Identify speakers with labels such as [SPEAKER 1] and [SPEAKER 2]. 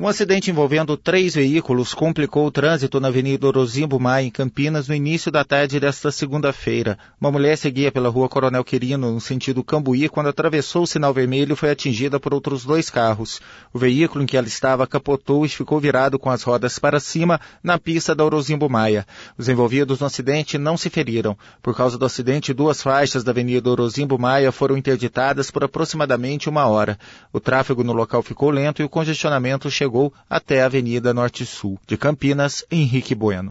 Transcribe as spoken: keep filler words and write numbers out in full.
[SPEAKER 1] Um acidente envolvendo três veículos complicou o trânsito na Avenida Orozimbo Maia, em Campinas, no início da tarde desta segunda-feira. Uma mulher seguia pela rua Coronel Quirino, no sentido Cambuí, quando atravessou o sinal vermelho e foi atingida por outros dois carros. O veículo em que ela estava capotou e ficou virado com as rodas para cima na pista da Orozimbo Maia. Os envolvidos no acidente não se feriram. Por causa do acidente, duas faixas da Avenida Orozimbo Maia foram interditadas por aproximadamente uma hora. O tráfego no local ficou lento e o congestionamento chegou até a Avenida Norte-Sul. De Campinas, Henrique Bueno.